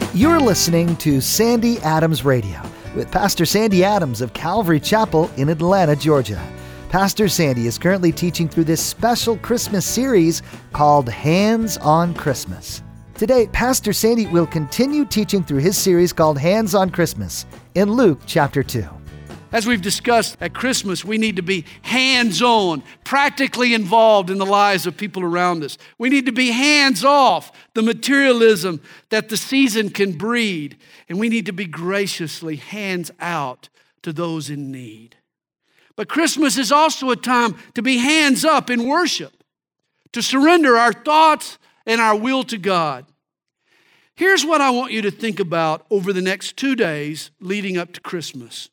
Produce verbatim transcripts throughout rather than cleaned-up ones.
You're listening to Sandy Adams Radio with Pastor Sandy Adams of Calvary Chapel in Atlanta, Georgia. Pastor Sandy is currently teaching through this special Christmas series called Hands on Christmas. Today, Pastor Sandy will continue teaching through his series called Hands on Christmas in Luke chapter two. As we've discussed, at Christmas, we need to be hands-on, practically involved in the lives of people around us. We need to be hands-off the materialism that the season can breed. And we need to be graciously hands-out to those in need. But Christmas is also a time to be hands-up in worship, to surrender our thoughts and our will to God. Here's what I want you to think about over the next two days leading up to Christmas.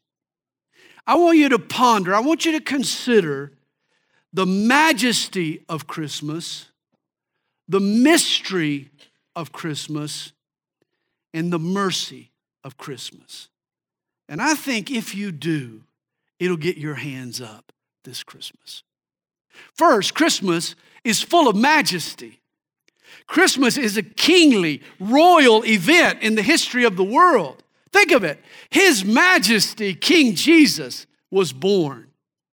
I want you to ponder, I want you to consider the majesty of Christmas, the mystery of Christmas, and the mercy of Christmas. And I think if you do, it'll get your hands up this Christmas. First, Christmas is full of majesty. Christmas is a kingly, royal event in the history of the world. Think of it. His Majesty, King Jesus, was born.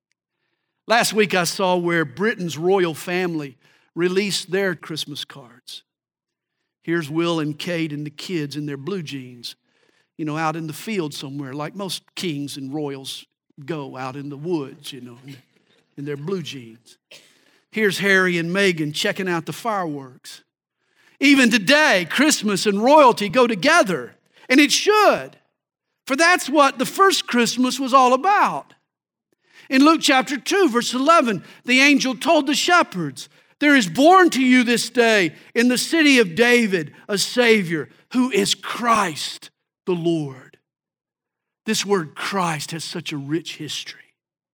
Last week I saw where Britain's royal family released their Christmas cards. Here's Will and Kate and the kids in their blue jeans, you know, out in the field somewhere, like most kings and royals go out in the woods, you know, in their blue jeans. Here's Harry and Meghan checking out the fireworks. Even today, Christmas and royalty go together. And it should, for that's what the first Christmas was all about. In Luke chapter two, verse eleven, the angel told the shepherds, "There is born to you this day in the city of David a Savior who is Christ the Lord." This word Christ has such a rich history.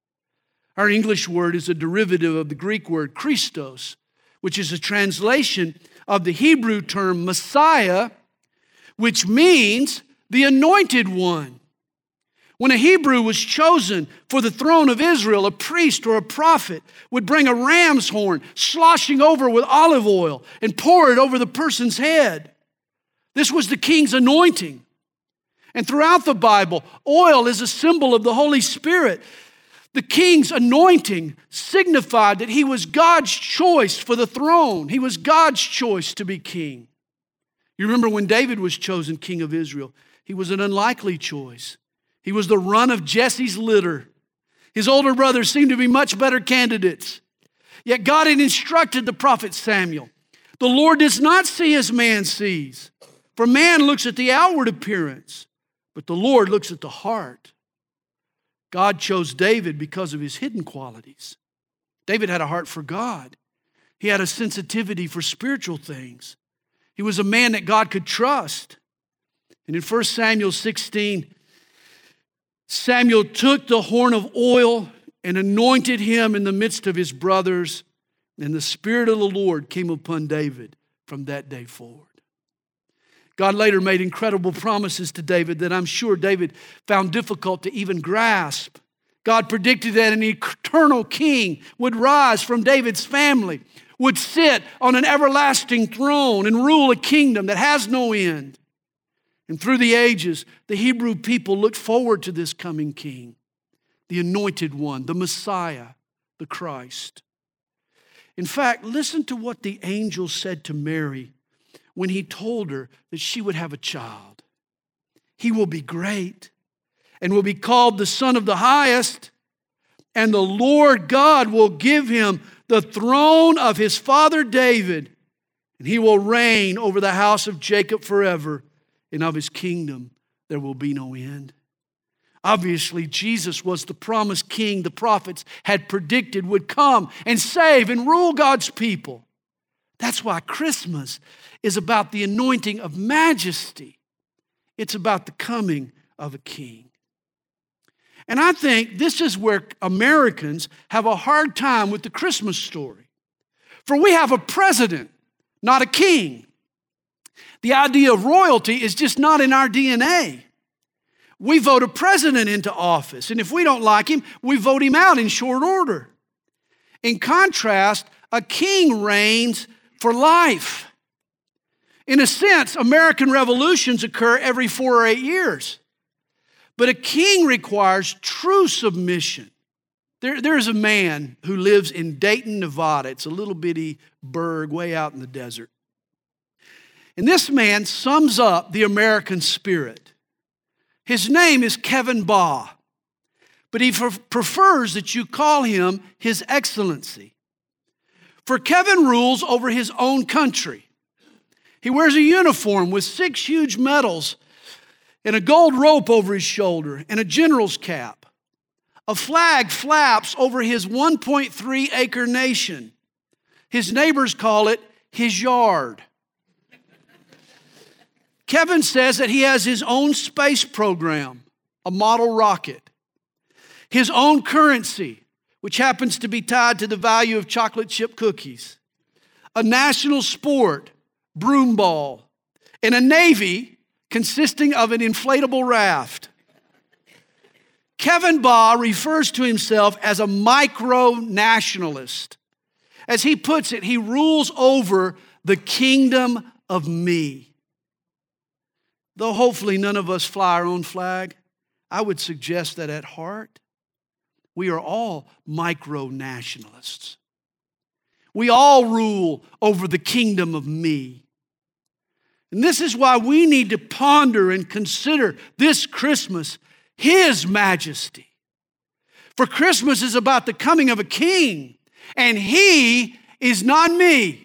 Our English word is a derivative of the Greek word Christos, which is a translation of the Hebrew term Messiah, which means the anointed one. When a Hebrew was chosen for the throne of Israel, a priest or a prophet would bring a ram's horn, sloshing over with olive oil, and pour it over the person's head. This was the king's anointing. And throughout the Bible, oil is a symbol of the Holy Spirit. The king's anointing signified that he was God's choice for the throne. He was God's choice to be king. You remember when David was chosen king of Israel, he was an unlikely choice. He was the run of Jesse's litter. His older brothers seemed to be much better candidates. Yet God had instructed the prophet Samuel, "The Lord does not see as man sees. For man looks at the outward appearance, but the Lord looks at the heart." God chose David because of his hidden qualities. David had a heart for God. He had a sensitivity for spiritual things. He was a man that God could trust. And in First Samuel sixteen, Samuel took the horn of oil and anointed him in the midst of his brothers, and the Spirit of the Lord came upon David from that day forward. God later made incredible promises to David that I'm sure David found difficult to even grasp. God predicted that an eternal king would rise from David's family, would sit on an everlasting throne and rule a kingdom that has no end. And through the ages, the Hebrew people looked forward to this coming king, the anointed one, the Messiah, the Christ. In fact, listen to what the angel said to Mary when he told her that she would have a child. "He will be great and will be called the Son of the Highest, and the Lord God will give him the throne of his father David, and he will reign over the house of Jacob forever, and of his kingdom there will be no end." Obviously, Jesus was the promised king the prophets had predicted would come and save and rule God's people. That's why Christmas is about the anointing of majesty. It's about the coming of a king. And I think this is where Americans have a hard time with the Christmas story. For we have a president, not a king. The idea of royalty is just not in our D N A. We vote a president into office, and if we don't like him, we vote him out in short order. In contrast, a king reigns for life. In a sense, American revolutions occur every four or eight years. But a king requires true submission. There, there's a man who lives in Dayton, Nevada. It's a little bitty burg way out in the desert. And this man sums up the American spirit. His name is Kevin Baugh, but he prefers that you call him His Excellency. For Kevin rules over his own country. He wears a uniform with six huge medals and a gold rope over his shoulder and a general's cap. A flag flaps over his one point three acre nation. His neighbors call it his yard. Kevin says that he has his own space program, a model rocket, his own currency, which happens to be tied to the value of chocolate chip cookies, a national sport, broom ball, and a navy consisting of an inflatable raft. Kevin Baugh refers to himself as a micro-nationalist. As he puts it, he rules over the kingdom of me. Though hopefully none of us fly our own flag, I would suggest that at heart, we are all micro-nationalists. We all rule over the kingdom of me. And this is why we need to ponder and consider this Christmas His majesty. For Christmas is about the coming of a king, and He is not me.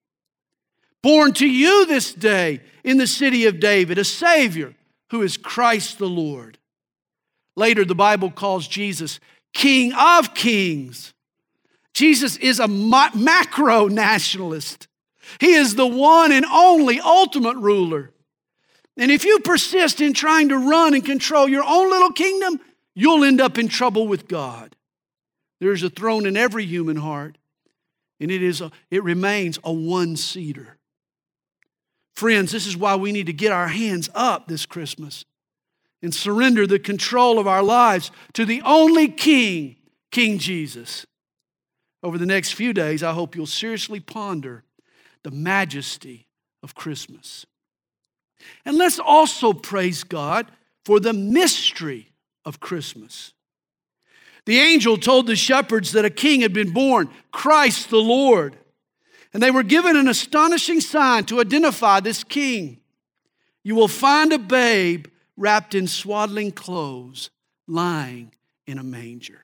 Born to you this day in the city of David, a Savior who is Christ the Lord. Later, the Bible calls Jesus King of Kings. Jesus is a ma- macro-nationalist. He is the one and only ultimate ruler. And if you persist in trying to run and control your own little kingdom, you'll end up in trouble with God. There's a throne in every human heart, and it is a, it remains a one-seater. Friends, this is why we need to get our hands up this Christmas and surrender the control of our lives to the only King, King Jesus. Over the next few days, I hope you'll seriously ponder the majesty of Christmas. And let's also praise God for the mystery of Christmas. The angel told the shepherds that a king had been born, Christ the Lord. And they were given an astonishing sign to identify this king. You will find a babe wrapped in swaddling clothes, lying in a manger.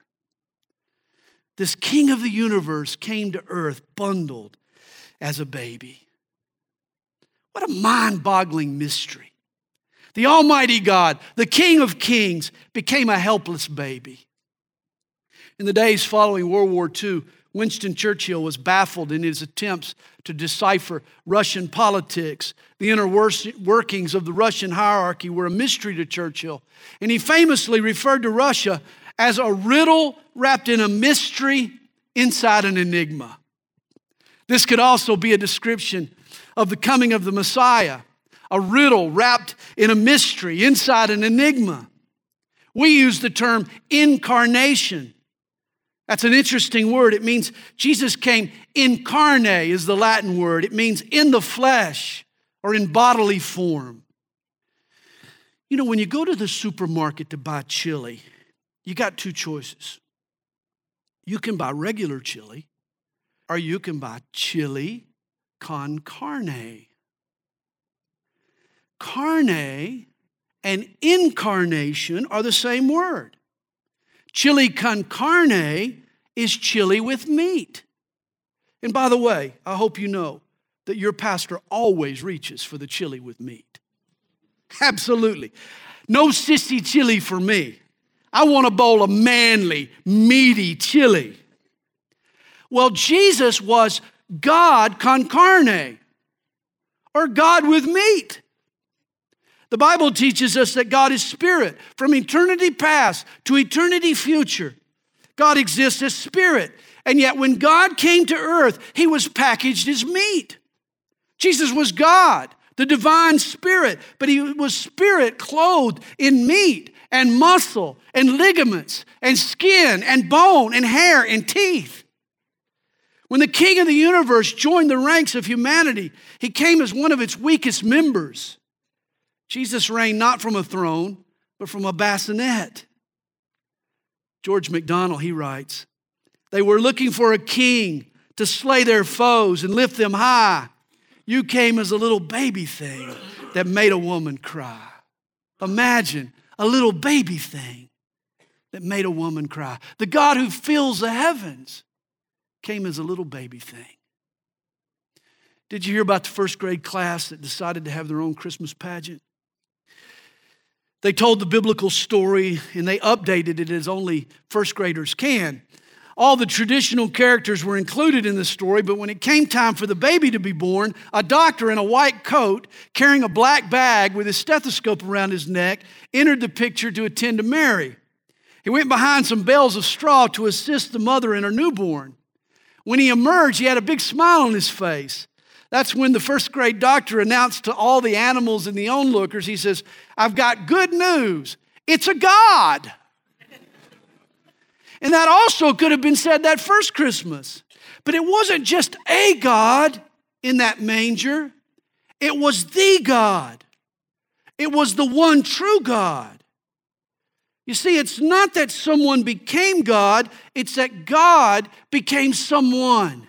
This king of the universe came to earth bundled as a baby. What a mind-boggling mystery. The Almighty God, the King of Kings, became a helpless baby. In the days following World War Two, Winston Churchill was baffled in his attempts to decipher Russian politics. The inner workings of the Russian hierarchy were a mystery to Churchill. And he famously referred to Russia as a riddle wrapped in a mystery inside an enigma. This could also be a description of the coming of the Messiah, a riddle wrapped in a mystery inside an enigma. We use the term incarnation. That's an interesting word. It means Jesus came incarne is the Latin word. It means in the flesh or in bodily form. You know, when you go to the supermarket to buy chili, you got two choices. You can buy regular chili, or you can buy chili con carne. Carne and incarnation are the same word. Chili con carne is chili with meat. And by the way, I hope you know that your pastor always reaches for the chili with meat. Absolutely. No sissy chili for me. I want a bowl of manly, meaty chili. Well, Jesus was God con carne, or God with meat. The Bible teaches us that God is spirit. From eternity past to eternity future, God exists as spirit. And yet when God came to earth, he was packaged as meat. Jesus was God, the divine spirit, but he was spirit clothed in meat and muscle and ligaments and skin and bone and hair and teeth. When the King of the universe joined the ranks of humanity, he came as one of its weakest members. Jesus reigned not from a throne, but from a bassinet. George MacDonald, he writes, they were looking for a king to slay their foes and lift them high. You came as a little baby thing that made a woman cry. Imagine a little baby thing that made a woman cry. The God who fills the heavens came as a little baby thing. Did you hear about the first grade class that decided to have their own Christmas pageant? They told the biblical story and they updated it as only first graders can. All the traditional characters were included in the story, but when it came time for the baby to be born, a doctor in a white coat carrying a black bag with his stethoscope around his neck entered the picture to attend to Mary. He went behind some bales of straw to assist the mother and her newborn. When he emerged, he had a big smile on his face. That's when the first grade doctor announced to all the animals and the onlookers, he says, I've got good news. It's a God. And that also could have been said that first Christmas. But it wasn't just a God in that manger. It was the God. It was the one true God. You see, it's not that someone became God, it's that God became someone.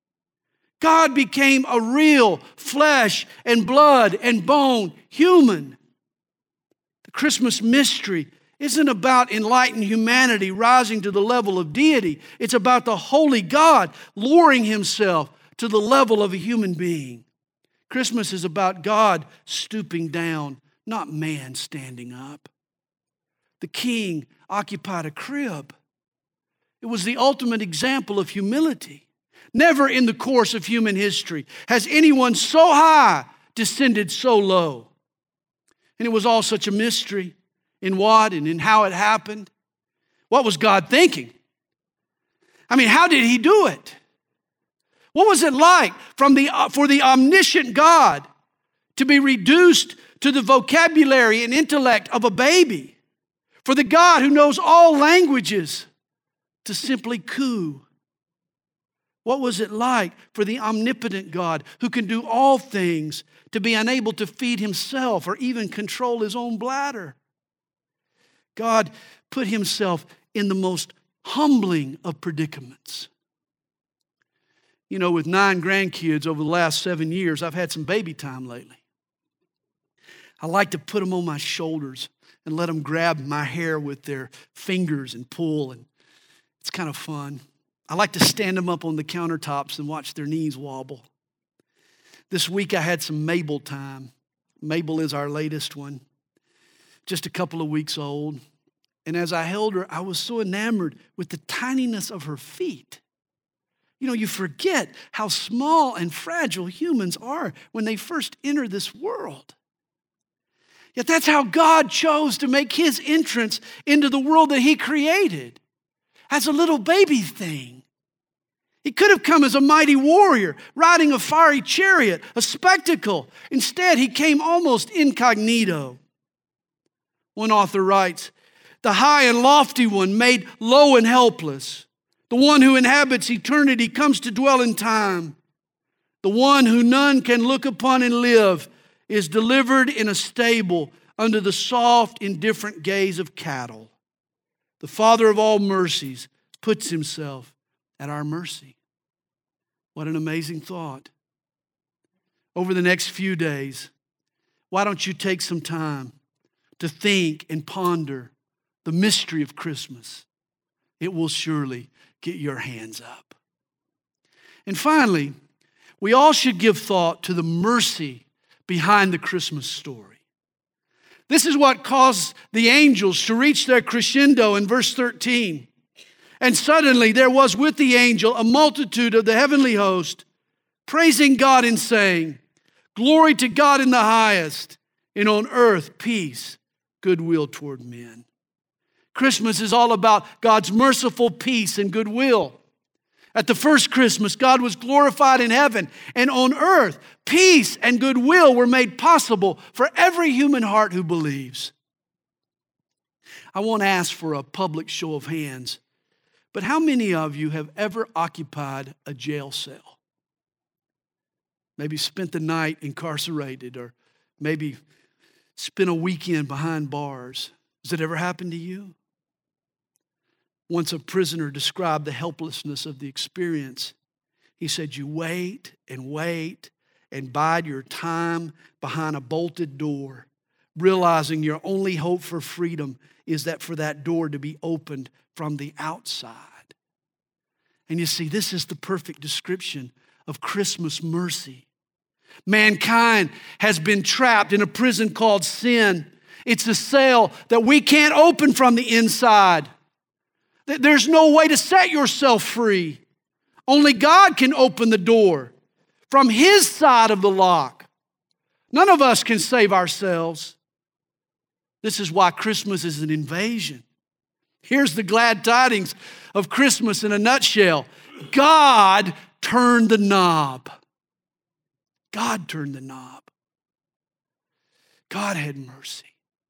God became a real flesh and blood and bone human. The Christmas mystery isn't about enlightened humanity rising to the level of deity. It's about the holy God lowering himself to the level of a human being. Christmas is about God stooping down, not man standing up. The king occupied a crib. It was the ultimate example of humility. Never in the course of human history has anyone so high descended so low. And it was all such a mystery in what and in how it happened. What was God thinking? I mean, how did he do it? What was it like from the, uh, for the omniscient God to be reduced to the vocabulary and intellect of a baby? For the God who knows all languages to simply coo? What was it like for the omnipotent God who can do all things to be unable to feed himself or even control his own bladder? God put himself in the most humbling of predicaments. You know, with nine grandkids over the last seven years, I've had some baby time lately. I like to put them on my shoulders and let them grab my hair with their fingers and pull, and it's kind of fun. I like to stand them up on the countertops and watch their knees wobble. This week I had some Mabel time. Mabel is our latest one, just a couple of weeks old. And as I held her, I was so enamored with the tininess of her feet. You know, you forget how small and fragile humans are when they first enter this world. Yet that's how God chose to make his entrance into the world that he created, as a little baby thing. He could have come as a mighty warrior, riding a fiery chariot, a spectacle. Instead, he came almost incognito. One author writes, the high and lofty one made low and helpless. The one who inhabits eternity comes to dwell in time. The one who none can look upon and live is delivered in a stable under the soft, indifferent gaze of cattle. The Father of all mercies puts himself at our mercy. What an amazing thought. Over the next few days, why don't you take some time to think and ponder the mystery of Christmas? It will surely get your hands up. And finally, we all should give thought to the mercy behind the Christmas story. This is what caused the angels to reach their crescendo in verse thirteen. And suddenly there was with the angel a multitude of the heavenly host, praising God and saying, glory to God in the highest, and on earth peace, goodwill toward men. Christmas is all about God's merciful peace and goodwill. At the first Christmas, God was glorified in heaven, and on earth, peace and goodwill were made possible for every human heart who believes. I won't ask for a public show of hands, But how many of you have ever occupied a jail cell? Maybe spent the night incarcerated, or maybe spent a weekend behind bars. Has it ever happened to you? Once a prisoner described the helplessness of the experience. He said, you wait and wait and bide your time behind a bolted door, realizing your only hope for freedom is that for that door to be opened from the outside. And you see, this is the perfect description of Christmas mercy. Mankind has been trapped in a prison called sin. It's a cell that we can't open from the inside. There's no way to set yourself free. Only God can open the door from His side of the lock. None of us can save ourselves. This is why Christmas is an invasion. Here's the glad tidings of Christmas in a nutshell. God turned the knob. God turned the knob. God had mercy.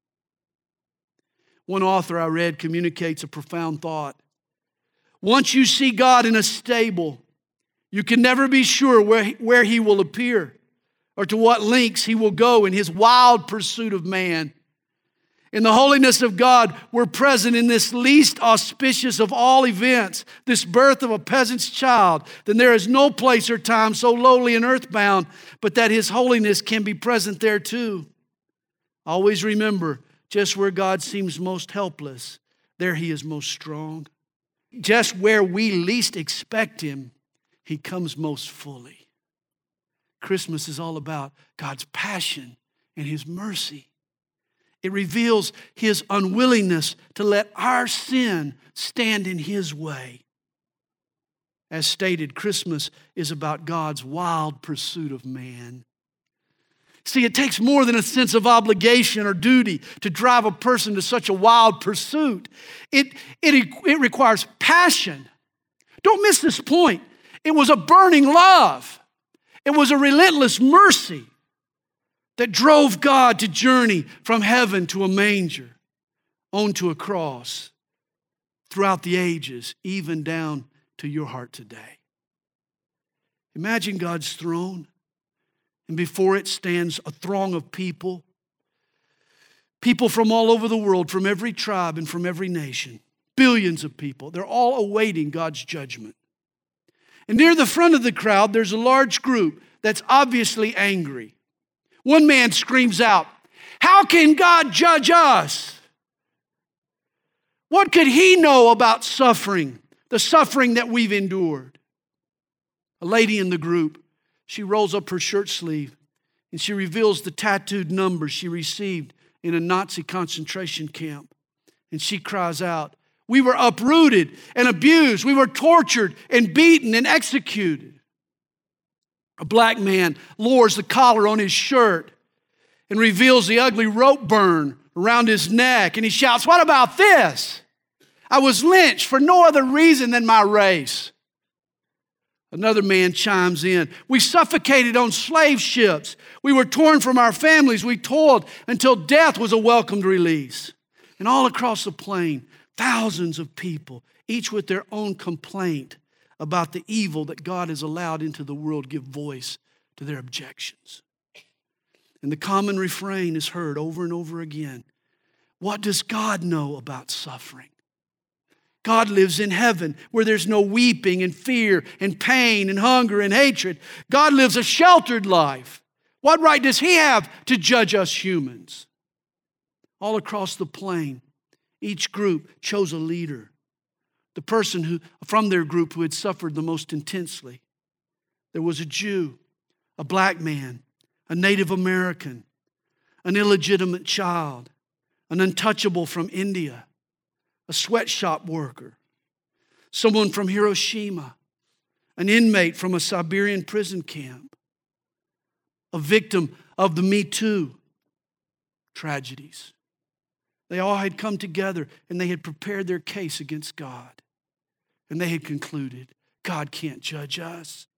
One author I read communicates a profound thought. Once you see God in a stable, you can never be sure where he, where He will appear or to what lengths He will go in His wild pursuit of man. In the holiness of God, we're present in this least auspicious of all events, this birth of a peasant's child. Then there is no place or time so lowly and earthbound, but that His holiness can be present there too. Always remember, just where God seems most helpless, there He is most strong. Just where we least expect Him, He comes most fully. Christmas is all about God's passion and His mercy. It reveals His unwillingness to let our sin stand in His way. As stated, Christmas is about God's wild pursuit of man. See, it takes more than a sense of obligation or duty to drive a person to such a wild pursuit. It, it, it requires passion. Don't miss this point. It was a burning love. It was a relentless mercy that drove God to journey from heaven to a manger, onto a cross, throughout the ages, even down to your heart today. Imagine God's throne, and before it stands a throng of people, people from all over the world, from every tribe and from every nation, billions of people. They're all awaiting God's judgment. And near the front of the crowd, there's a large group that's obviously angry. One man screams out, "How can God judge us? What could He know about suffering, the suffering that we've endured?" A lady in the group, she rolls up her shirt sleeve and she reveals the tattooed numbers she received in a Nazi concentration camp. And she cries out, "We were uprooted and abused. We were tortured and beaten and executed." A black man lowers the collar on his shirt and reveals the ugly rope burn around his neck. And he shouts, "What about this? I was lynched for no other reason than my race." Another man chimes in, "We suffocated on slave ships. We were torn from our families. We toiled until death was a welcomed release." And all across the plain, thousands of people, each with their own complaint about the evil that God has allowed into the world, give voice to their objections. And the common refrain is heard over and over again. What does God know about suffering? God lives in heaven where there's no weeping and fear and pain and hunger and hatred. God lives a sheltered life. What right does He have to judge us humans? All across the plain, each group chose a leader. The person who, from their group who had suffered the most intensely. There was a Jew, a black man, a Native American, an illegitimate child, an untouchable from India, a sweatshop worker, someone from Hiroshima, an inmate from a Siberian prison camp, a victim of the Me Too tragedies. They all had come together and they had prepared their case against God. And they had concluded, God can't judge us.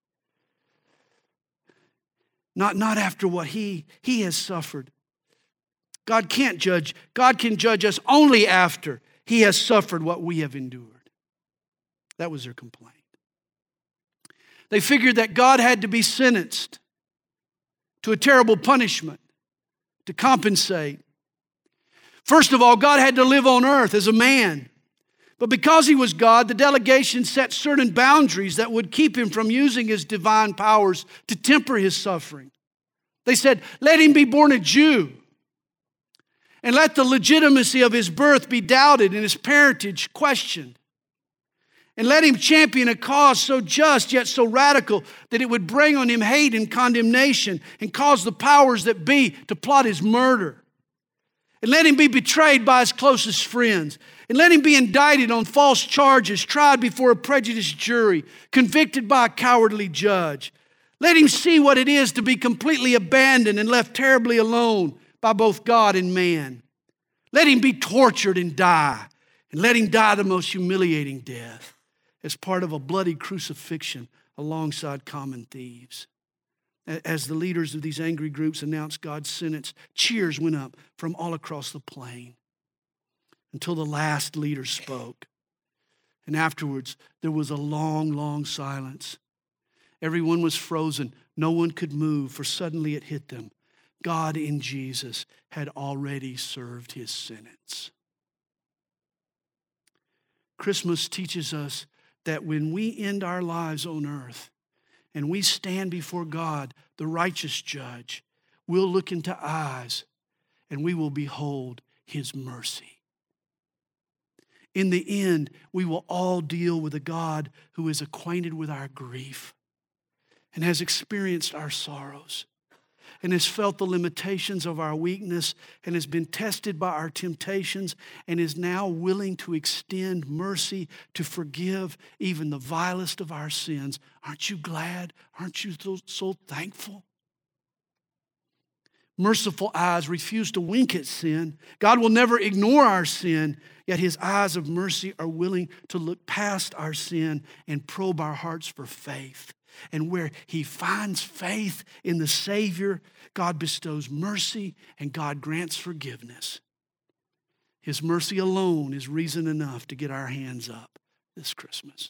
Not, not after what he, he has suffered. God can't judge. God can judge us only after He has suffered what we have endured. That was their complaint. They figured that God had to be sentenced to a terrible punishment to compensate. First of all, God had to live on earth as a man. But because he was God, the delegation set certain boundaries that would keep him from using his divine powers to temper his suffering. They said, let him be born a Jew, and let the legitimacy of his birth be doubted and his parentage questioned. And let him champion a cause so just yet so radical that it would bring on him hate and condemnation and cause the powers that be to plot his murder. And let him be betrayed by his closest friends. And let him be indicted on false charges, tried before a prejudiced jury, convicted by a cowardly judge. Let him see what it is to be completely abandoned and left terribly alone by both God and man. Let him be tortured and die. And let him die the most humiliating death as part of a bloody crucifixion alongside common thieves. As the leaders of these angry groups announced God's sentence, cheers went up from all across the plain until the last leader spoke. And afterwards, there was a long, long silence. Everyone was frozen. No one could move, for suddenly it hit them. God in Jesus had already served his sentence. Christmas teaches us that when we end our lives on earth and we stand before God, the righteous judge, we'll look into eyes and we will behold his mercy. In the end, we will all deal with a God who is acquainted with our grief and has experienced our sorrows and has felt the limitations of our weakness and has been tested by our temptations and is now willing to extend mercy to forgive even the vilest of our sins. Aren't you glad? Aren't you so, so thankful? Merciful eyes refuse to wink at sin. God will never ignore our sin, yet his eyes of mercy are willing to look past our sin and probe our hearts for faith. And where he finds faith in the Savior, God bestows mercy and God grants forgiveness. His mercy alone is reason enough to get our hands up this Christmas.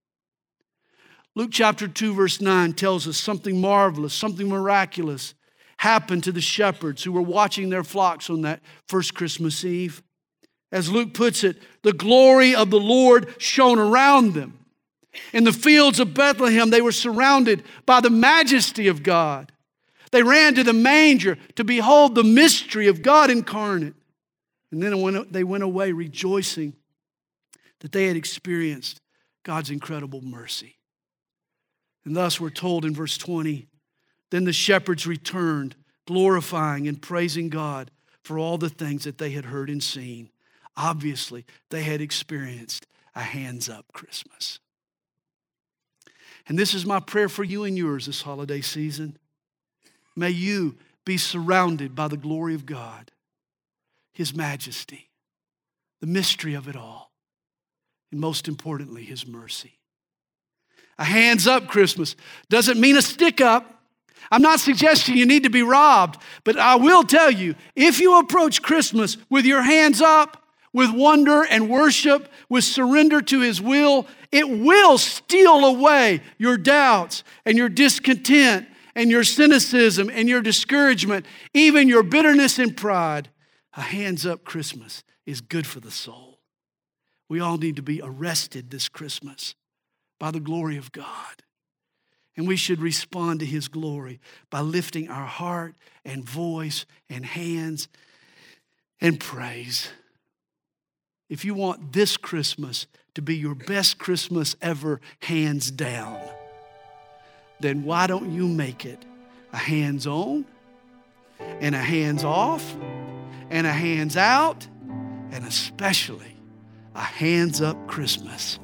Luke chapter two, verse nine tells us something marvelous, something miraculous happened to the shepherds who were watching their flocks on that first Christmas Eve. As Luke puts it, the glory of the Lord shone around them. In the fields of Bethlehem, they were surrounded by the majesty of God. They ran to the manger to behold the mystery of God incarnate. And then they went away rejoicing that they had experienced God's incredible mercy. And thus we're told in verse twenty, then the shepherds returned, glorifying and praising God for all the things that they had heard and seen. Obviously, they had experienced a hands-up Christmas. And this is my prayer for you and yours this holiday season. May you be surrounded by the glory of God, his majesty, the mystery of it all, and most importantly, his mercy. A hands-up Christmas doesn't mean a stick-up. I'm not suggesting you need to be robbed, but I will tell you, if you approach Christmas with your hands up, with wonder and worship, with surrender to his will, it will steal away your doubts and your discontent and your cynicism and your discouragement, even your bitterness and pride. A hands-up Christmas is good for the soul. We all need to be arrested this Christmas by the glory of God. And we should respond to his glory by lifting our heart and voice and hands and praise. If you want this Christmas to be your best Christmas ever, hands down, then why don't you make it a hands-on and a hands-off and a hands-out and especially a hands-up Christmas.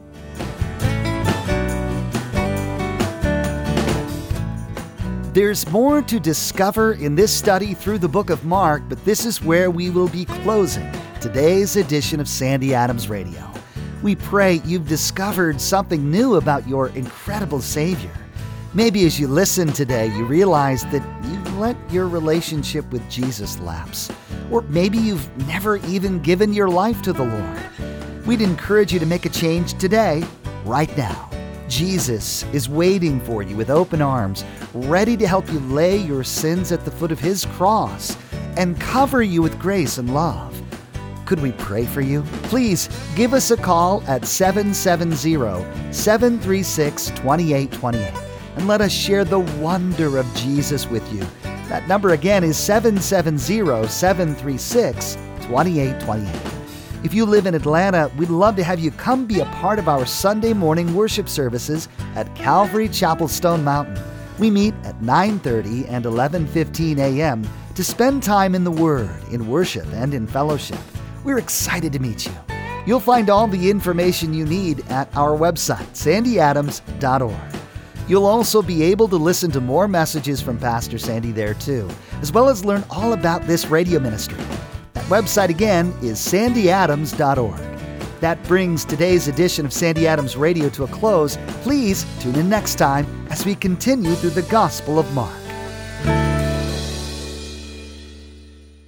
There's more to discover in this study through the book of Mark, but this is where we will be closing today's edition of Sandy Adams Radio. We pray you've discovered something new about your incredible Savior. Maybe as you listen today, you realize that you've let your relationship with Jesus lapse. Or maybe you've never even given your life to the Lord. We'd encourage you to make a change today. right now. Jesus is waiting for you with open arms, ready to help you lay your sins at the foot of His cross and cover you with grace and love. Could we pray for you? Please give us a call at seven seven zero, seven three six, two eight two eight and let us share the wonder of Jesus with you. That number again is seven seven zero, seven three six, two eight two eight. If you live in Atlanta, we'd love to have you come be a part of our Sunday morning worship services at Calvary Chapel Stone Mountain. We meet at nine thirty and eleven fifteen a.m. to spend time in the Word, in worship, and in fellowship. We're excited to meet you. You'll find all the information you need at our website, sandy adams dot org. You'll also be able to listen to more messages from Pastor Sandy there too, as well as learn all about this radio ministry. That website again is sandy adams dot org. That brings today's edition of Sandy Adams Radio to a close. Please tune in next time as we continue through the Gospel of Mark.